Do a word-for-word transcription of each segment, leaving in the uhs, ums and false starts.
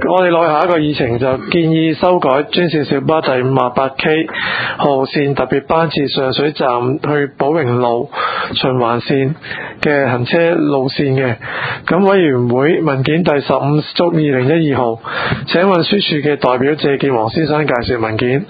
我哋落去下一個議程就建議修改專線小巴第五十八 K 號線特別班次上水站去寶榮路循環線嘅行車路線嘅。咁委員會文件第十五足二零一二號，請運輸署嘅代表謝建煌先生介紹文件。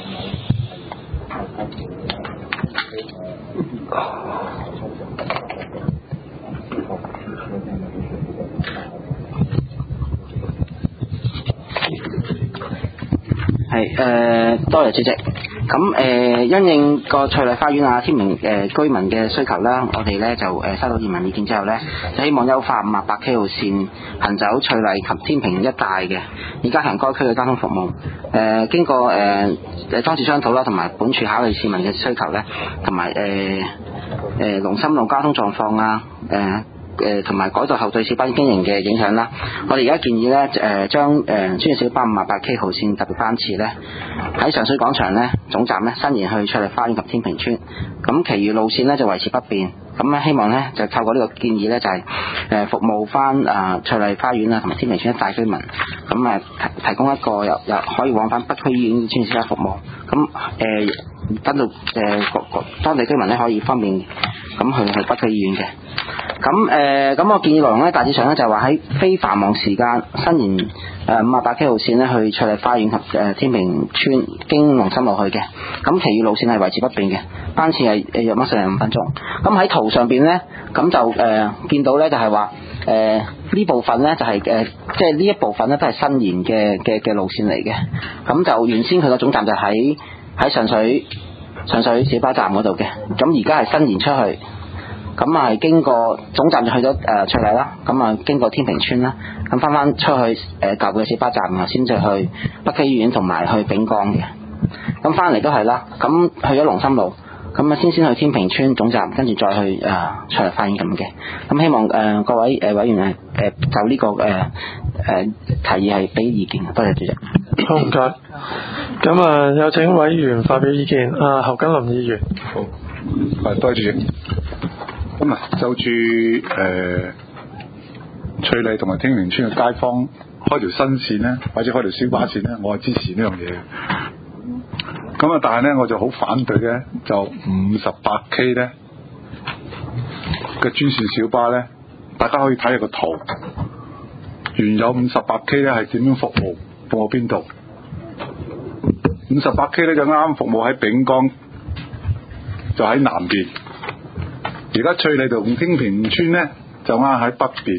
係誒、呃，多謝主席。咁誒、呃，因應個翠麗花園啊、天明誒、呃、居民嘅需求啦，我哋咧就誒、呃、收到移民意見之後咧，就希望優化五十八 K 號線行走翠麗及天平一帶嘅，以加強該區嘅交通服務。誒、呃，經過誒誒多次商討啦，同埋本處考慮市民嘅需求咧，同埋誒誒龍琛路交通狀況啊，誒、呃。誒同埋改道後對小巴經營嘅影響啦，我哋而家建議咧誒將誒專線小巴五十八 K 號線特別班次咧喺上水廣場咧總站咧伸延去翠麗花園及天平村，咁其餘路線咧就維持不變。咁咧希望咧就透過呢個建議咧就係、是、誒服務翻啊翠麗花園啊同埋天平村一帶居民，咁誒提提供一個又又可以往返北區醫院專線小巴服務，咁誒等到誒各各當地居民咧可以方便咁去去北區醫院嘅。咁誒咁我建議內容咧大致上咧就係話喺非繁忙時間伸延誒五十八 K 號線咧去翠麗花園及誒、呃、天平村經龍琛路去嘅，咁其餘路線係維持不變嘅，班次係誒約莫四十五分鐘。咁喺圖上邊咧咁就誒、呃、見到咧就係話誒呢部分咧就係、是、誒、呃、即係呢一部分咧都係伸延嘅嘅嘅路線嚟嘅，咁就原先佢個總站就喺喺上水上水小巴站嗰度嘅，咁而家係伸延出去。咁啊係經過總站就去咗誒翠麗啦，咁啊經過天平村啦，咁翻翻出去誒舊嘅小巴站啊，先至去北區醫院同埋去丙江嘅。咁翻嚟都係啦，咁去咗龍琛路，咁啊先先去天平村總站，跟住再去誒、呃、翠麗花園咁嘅。咁希望誒、呃、各位誒、呃、委員誒誒、呃、就呢、這個誒誒、呃呃、提議係俾意見，多謝主席。 好唔該。咁啊有請委員發表意見。啊侯錦林議員。 好，係多謝主席。咁啊，就住誒、呃、翠麗同埋天平村嘅街坊開條新線咧，或者開條小巴線咧，我係支持呢樣嘢。咁啊，但係咧我就好反對咧，就五十八 K 咧嘅專線小巴咧，大家可以睇下個圖，原有五十八 K 咧係點樣服務，服務邊度？五十八 K 咧就啱啱服務喺丙江，就喺南邊。而家翠麗同天平村咧就啱喺北邊，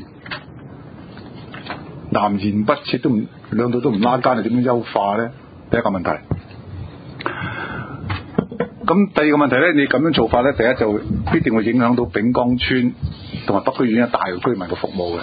南轅北轍都唔兩度都唔拉間，你點樣優化咧？第一個問題。咁第二個問題咧，你咁樣做法咧，第一就必定會影響到丙江村同埋北區縣一帶嘅居民嘅服務嘅。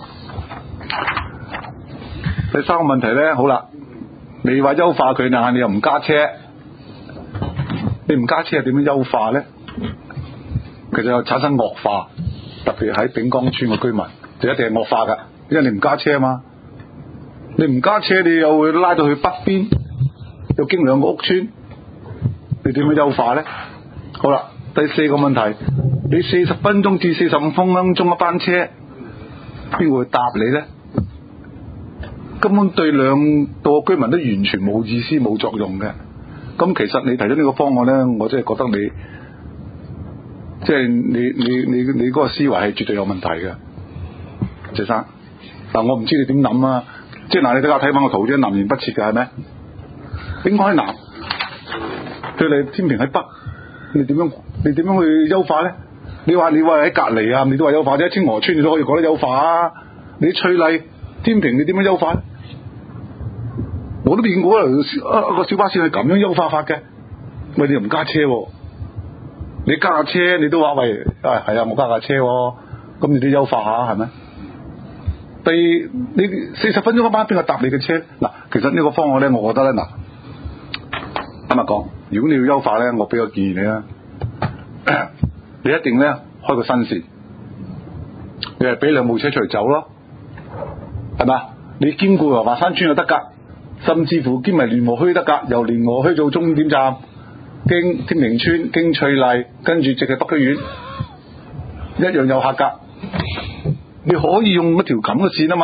第三個問題咧，好啦，你話優化佢，但係你又唔加車，你唔加車係點樣優化咧？其實有產生惡化，特別喺丙江村嘅居民就一定係惡化㗎，因為你唔加車啊嘛，你唔加車你又會拉到去北邊，又經兩個屋村，你點樣優化咧？好啦，第四個問題，你四十分鐘至四十五分鐘一班車，邊個會搭你咧？根本對兩個居民都完全冇意思冇作用嘅。咁其實你提出呢個方案咧，我真係覺得你。即係你你你你嗰個思維係絕對有問題嘅，謝生。嗱，我唔知你點諗啊。即係嗱，你睇下睇翻個圖啫，南轅北轍嘅係咩？丙江喺南，對你天平喺北，你點樣你點樣去優化咧？你話你話喺隔離啊，你都話優化啫。清河村你都可以講得優化啊。你翠麗天平你點樣優化咧？我都見過啊，個小巴線係咁樣優化法嘅。喂，你又唔加車喎？你加架車，你都話喂，啊係啊，我加架車喎，咁你都優化下係咪？第二，你四十分鐘一班邊個搭你嘅車？嗱，其實呢個方案咧，我覺得咧，嗱，坦白講，如果你要優化咧，我俾個建議你啦，你一定咧開個新線，你係俾兩部車出嚟走咯，係嘛？你兼顧由華山村就得㗎，甚至乎兼埋聯和墟得㗎，由聯和墟做終點站。經天平村經翠麗跟住直去北區縣，一樣有客㗎。你可以用一條咁嘅線啊嘛，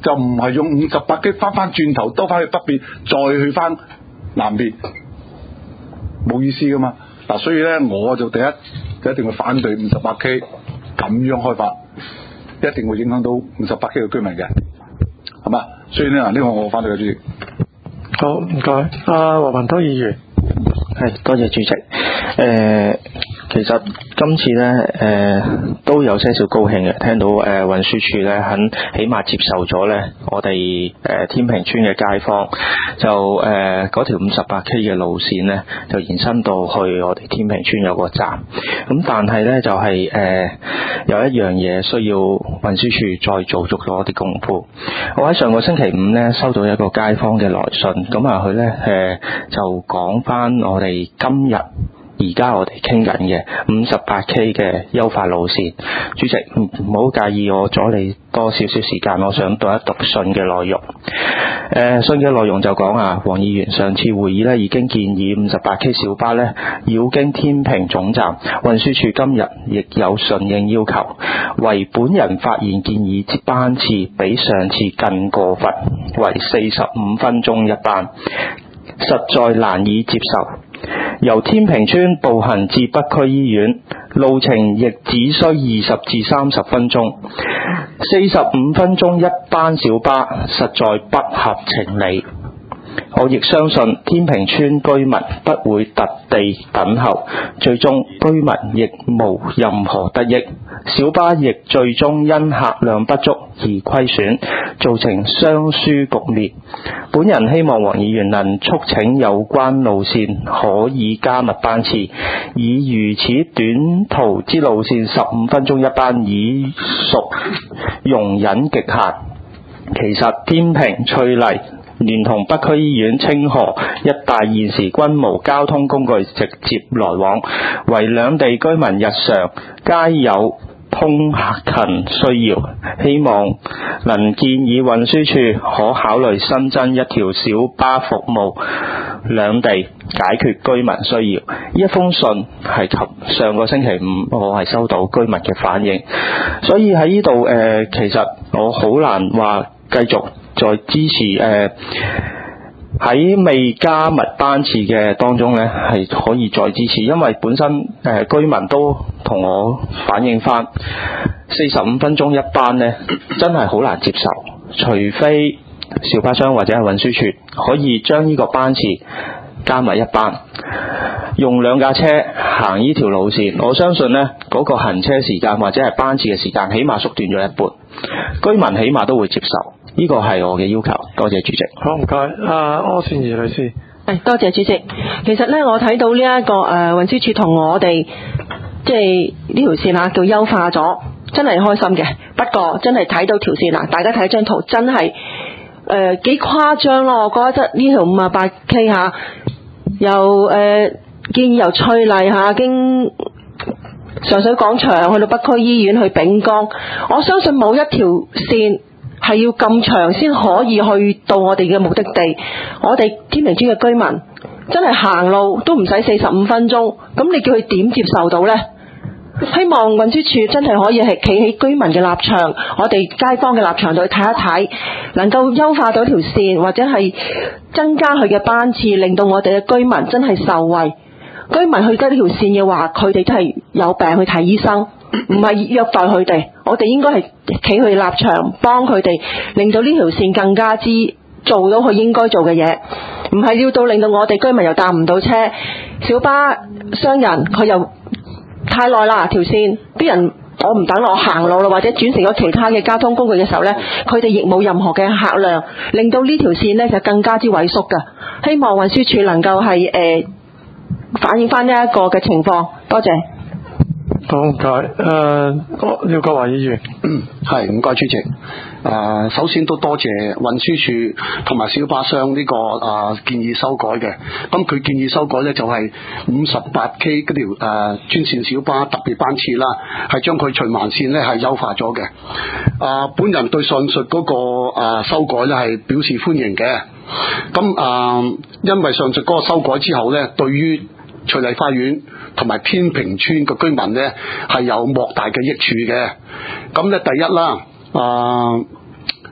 就唔係用五十八 K 翻翻轉頭兜翻去北邊，再去翻南邊，冇意思噶嘛。嗱，所以咧我就第一就一定會反對五十八 K 咁樣開發，一定會影響到五十八 K 嘅居民嘅，係嘛？所以咧呢個我反對嘅主席。 好，唔該，阿黃文濤議員。 係，多謝主席。誒、呃，其實今次咧，誒、呃、都有些少高興嘅，聽到誒、呃、運輸署咧肯起碼接受咗咧，我哋誒、呃、天平村嘅街坊就誒嗰條五十八 K 嘅路線咧，就延伸到去我哋天平村有個站。咁但係咧就係、是、誒、呃、有一樣嘢需要運輸署再做足咗啲功夫。我喺上個星期五咧收到一個街坊嘅來信，咁啊佢咧誒就講翻我哋今日而家我哋傾緊嘅五十八 K 嘅優化路線。主席唔唔好介意我阻你多少少時間，我想讀一讀信嘅內容。誒、呃、信嘅內容就講啊，黃議員上次會議咧已經建議五十八 K 小巴咧繞經天平總站，運輸署今日亦有順應要求，為本人發現建議之班次比上次更過分，為四十五分鐘一班，實在難以接受。由天平村步行至北區醫院，路程亦只需二十至三十分鐘，四十五分鐘一班小巴，實在不合情理。我亦相信天平村居民不會特地等候，最終居民亦無任何得益，小巴亦最終因客量不足而虧損，造成雙輸局面。本人希望黃議員能促請有關路線可以加密班次，以如此短途之路線十五分鐘一班已屬容忍極限。其實天平、翠麗連同北區醫院、清河一帶現時均無交通工具直接來往，為兩地居民日常皆有通勤需要，希望能建議運輸署可考慮新增一條小巴服務兩地，解決居民需要。一封信係及上個星期五我係收到居民嘅反應，所以喺呢度誒，其實我好難話繼續再支持誒喺、呃、未加密班次嘅當中呢係可以再支持，因為本身誒、呃、居民都同我反映翻四十五分鐘一班呢真係好難接受，除非小巴商或者係運輸署可以將呢個班次加密一班，用兩架車行呢條路線，我相信呢嗰、那個行車時間或者係班次嘅時間起碼縮短咗一半，居民起碼都會接受，呢個係我嘅要求。多謝主席。 好，唔該，阿柯倩怡女士。 誒，多謝主席。其實咧，我睇到呢、這、一個誒、呃、運輸署同我哋即係呢條線啊，叫優化咗，真係開心嘅。不過真係睇到條線啊，大家睇張圖真係誒幾誇張咯。我覺得呢條五十八 K 嚇，由誒、呃、建議由翠麗嚇經上水廣場去到北區醫院去丙江，我相信冇一條線係要咁長先可以去到我哋嘅目的地。我哋天平村嘅居民真係行路都唔使四十五分鐘，咁你叫佢點接受到呢？希望運輸署真係可以係企喺居民嘅立場，我哋街坊嘅立場度去睇一睇，能夠優化到條線，或者係增加佢嘅班次，令到我哋嘅居民真係受惠。居民去得呢條線嘅話，佢哋真係有病去睇醫生，唔係虐待佢哋。我哋應該係企佢立場，幫佢哋，令到呢條線更加之做到佢應該做嘅嘢，唔係要到令到我哋居民又搭唔到車，小巴商人佢又太耐啦條線，啲人我唔等我行路啦，或者轉乘咗其他嘅交通工具嘅時候呢，佢哋亦冇任何嘅客量，令到呢條線呢就更加之萎縮㗎。希望運輸署能夠係誒、呃、反映翻呢一個嘅情況。多謝。 好，唔該。誒，廖國華議員。 係，唔該主席。誒、呃，首先都多謝運輸署同埋小巴商呢、這個誒、呃、建議修改嘅。咁佢建議修改呢，就係五十八 K 嗰條誒專線小巴特別班次啦，係將佢循環線呢係優化咗嘅。誒、呃，本人對上述嗰、那個誒、呃、修改呢係表示歡迎嘅。咁誒、呃，因為上述嗰個修改之後呢，對於翠麗花園同埋天平村嘅居民呢係有莫大嘅益處嘅。咁呢，第一啦，啊、呃，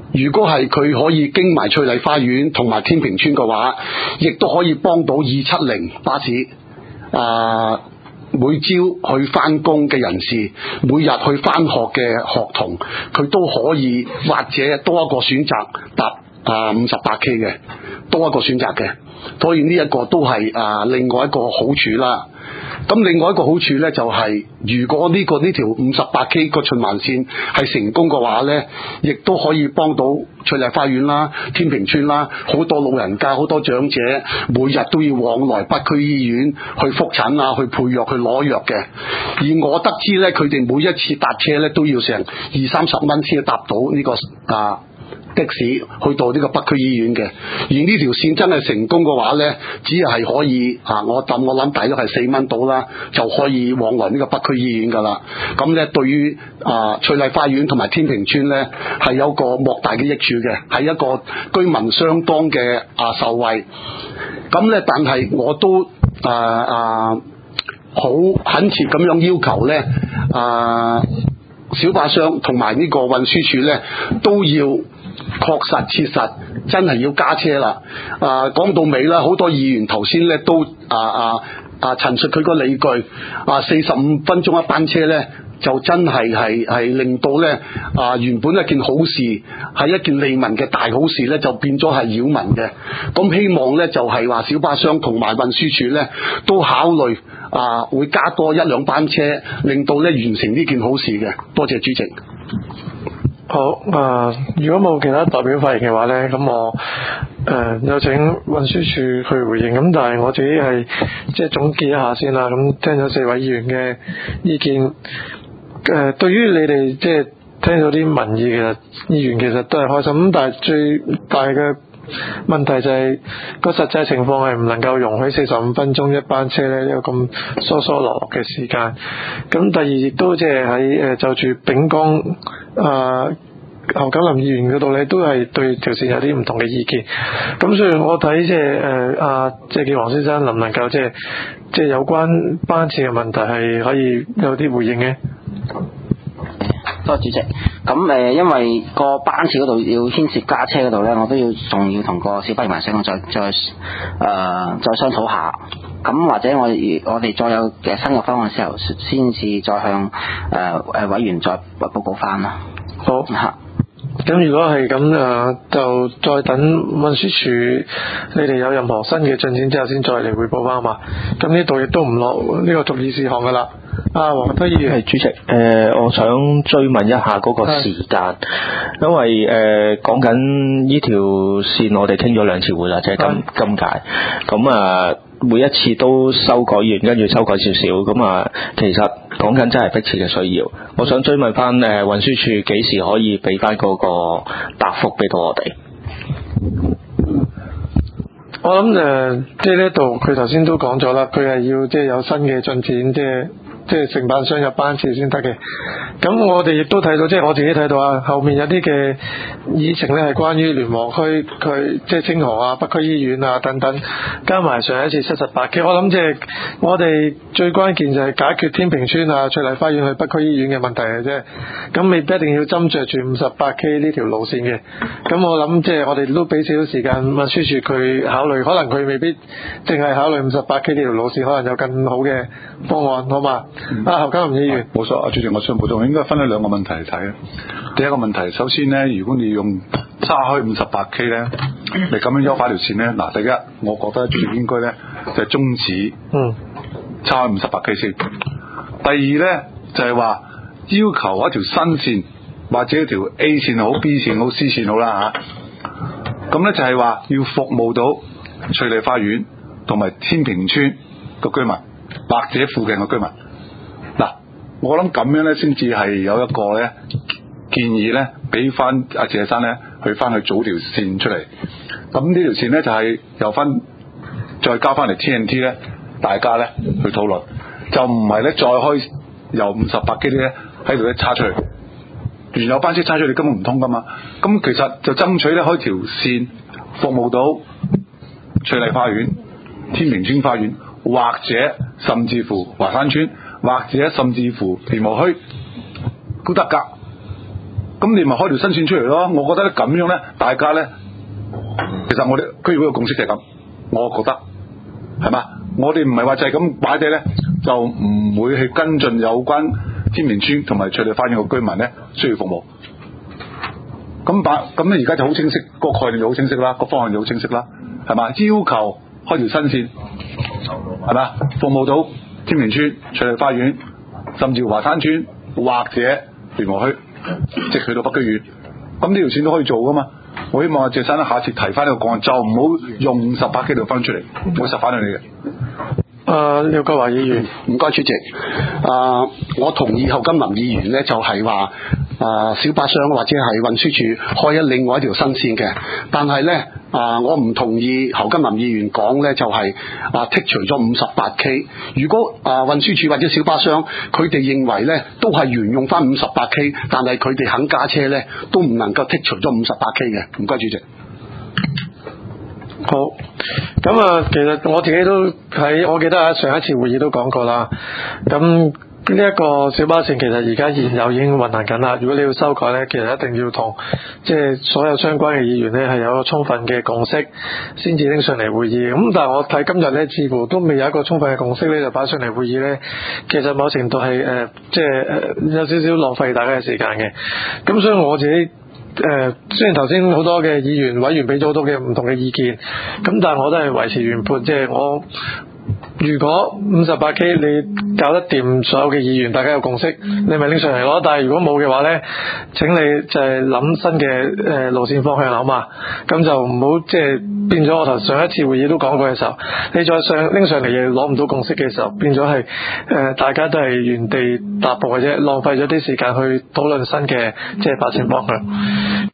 如果係佢可以經埋翠麗花園同埋天平村嘅話，亦都可以幫到二七零巴士啊。每朝去翻工嘅人士，每日去翻學嘅學童，佢都可以或者多一個選擇搭啊五十八 K 嘅，多一個選擇嘅，所以呢一個都係啊另外一個好處啦。咁另外一個好處呢，就係、是、如果呢、這個呢條五十八 K 個循環線係成功嘅話呢，亦都可以幫到翠麗花園啦、天平村啦，好多老人家、好多長者每日都要往來北區醫院去復診啊、去配藥、去攞藥嘅。而我得知呢，佢哋每一次搭車呢，都要成二三十蚊先搭到呢、這個啊。的士去到呢個北區醫院嘅，而呢條線真係成功嘅話呢，只係可以啊，我諗我諗大約係四蚊到啦，就可以往來呢個北區醫院噶啦。咁呢，對於啊翠麗花園同埋天平村呢，係有個莫大嘅益處嘅，係一個居民相當嘅啊受惠。咁呢，但係我都啊啊好懇切咁樣要求呢，啊小巴商同埋呢個運輸署呢，都要確實切實真係要加車啦！啊，講到尾啦，好多議員頭先咧都啊啊啊陳述佢個理據啊，四十五分鐘一班車咧，就真係係係令到咧啊原本一件好事，係一件利民嘅大好事咧，就變咗係擾民嘅。咁希望咧就係話小巴商同埋運輸署咧都考慮啊，會加多一兩班車，令到咧完成呢件好事嘅。多謝主席。 好啊！如果冇其他代表發言嘅話呢，咁我誒、呃、有請運輸署去回應。咁但係我自己係即係總結一下先啦。咁聽咗四位議員嘅意見，誒、呃、對於你哋即係聽到啲民意，其實議員其實都係開心。咁但係最大嘅問題就係、是、個實際情況係唔能夠容許四十五分鐘一班車呢，一個咁疏疏落落嘅時間。咁第二亦都即係喺誒就住丙江啊侯錦林議員嗰度咧，都係對條線有啲唔同嘅意見。咁所以我睇即係誒阿謝建華先生能唔能夠即係即係有關班次嘅問題係可以有啲回應嘅？ 多謝主席。咁誒、呃，因為個班次嗰度要牽涉加車嗰度咧，我都要仲要同個小巴營運商再再誒、呃、再商討下。咁或者我我哋再有嘅新嘅方案嘅時候，先至再向誒誒、呃、委員再報告翻啦。 好嚇。咁如果係咁誒，就再等運輸署你哋有任何新嘅進展之後，先再嚟匯報翻嘛。咁呢度亦都唔落呢個逐議事項噶啦。啊，黃德議員係主席，誒、呃，我想追問一下嗰個時間，因為誒講緊呢條線，我哋傾咗兩次會啦，即係今今屆，咁啊每一次都修改完，跟住修改少少，咁啊其實講緊真係迫切嘅需要。我想追問翻誒運輸署幾時可以俾翻嗰個答覆俾到我哋？ 我諗誒、呃，即係呢度佢頭先都講咗啦，佢係要即係有新嘅進展，即係。即係承辦商有班次先得嘅，咁我哋亦都睇到，即係我自己睇到啊，後面有啲嘅議程咧係關於聯和區佢即係清河啊、北區醫院啊等等，加埋上一次七十八 K， 我諗即係我哋最關鍵就係解決天平村啊、翠麗花園去北區醫院嘅問題嘅啫，咁未必一定要斟酌住五十八 K 呢條路線嘅，咁我諗即係我哋都俾少少時間運輸署佢考慮，可能佢未必淨係考慮五十八 K 呢條路線，可能有更好嘅方案，好嘛？嗯、啊，侯錦林議員， 冇錯，阿主席，我想補充，應該分咗兩個問題嚟睇。第一個問題，首先呢，如果你用叉開五十八 K 咧，你咁樣優化條線咧，嗱，第一，我覺得主席應該咧就係終止，嗯，叉開五十八 K 先。第二咧就係話要求一條新線或者一條 A 線好、B 線好、C 線好啦嚇。咁咧就係話要服務到翠麗花園同埋天平村個居民。或者附近嘅居民，嗱，我諗咁樣咧，先至係有一個咧建議咧，俾翻阿謝生咧去翻去組條線出嚟。咁呢條線咧就係、是、由翻再交翻嚟 T N T 咧，大家咧去討論，就唔係咧再開由五十八 K 咧喺度咧叉出去，原有班車叉出去根本唔通噶嘛。咁其實就爭取咧開條線服務到翠麗花園、天平村花園。或者甚至乎華山村，或者甚至乎田和墟都得㗎。咁咁你咪開條新線出嚟咯。我覺得咧咁樣咧，大家咧，其實我哋區議會嘅共識就係咁，我覺得係嘛？我哋唔係話就係咁擺低咧，就唔會去跟進有關天明村同埋翠麗花園嘅居民咧需要服務。咁把咁咧而家就好清晰，個概念就好清晰啦，個方向就好清晰啦，係嘛？要求開條新線，係嘛？服務到天明村、翠麗花園，甚至華山村或者聯和墟，即係去到北居苑。咁呢條線都可以做噶嘛？我希望阿謝生下次提翻呢個講，就唔好用十八 K 條分出嚟，我實反對你嘅。 誒，廖國華議員， 唔該主席。啊、呃，我同意侯金林議員咧，就係話啊小巴商或者係運輸署開咗另外一條新線嘅，但係咧啊，我唔同意侯金林議員講咧，就係啊剔除咗五十八 K。如果啊運輸署或者小巴商佢哋認為咧都係沿用翻五十八 K，但係佢哋肯加車咧，都唔能夠剔除咗五十八 K 嘅。唔該主席。 好，咁啊，其實我自己都喺，我記得喺上一次會議都講過啦。咁呢一個小巴線其實而家現有已經運行緊啦。如果你要修改呢，其實一定要同即係所有相關嘅議員呢係有一個充分嘅共識，先至拎上嚟會議。咁但係我睇今日呢，似乎都未有一個充分嘅共識呢，就擺上嚟會議呢。其實某程度係誒，即係誒有少少浪費大家嘅時間嘅。咁所以我自己。誒、呃，雖然頭先好多嘅議員委員俾咗好多嘅唔同嘅意見，咁但係我都係維持原判，即係我如果五十八 K 你搞得掂所有嘅議員，大家有共識，你咪拎上嚟咯。但係如果冇嘅話呢，請你就係諗新嘅誒路線方向好嘛，咁就唔好即係變咗我頭上一次會議都講過嘅時候，你再上拎上嚟又攞唔到共識嘅時候，變咗係誒大家都係原地踏步嘅啫，浪費咗啲時間去討論新嘅即係發展方向。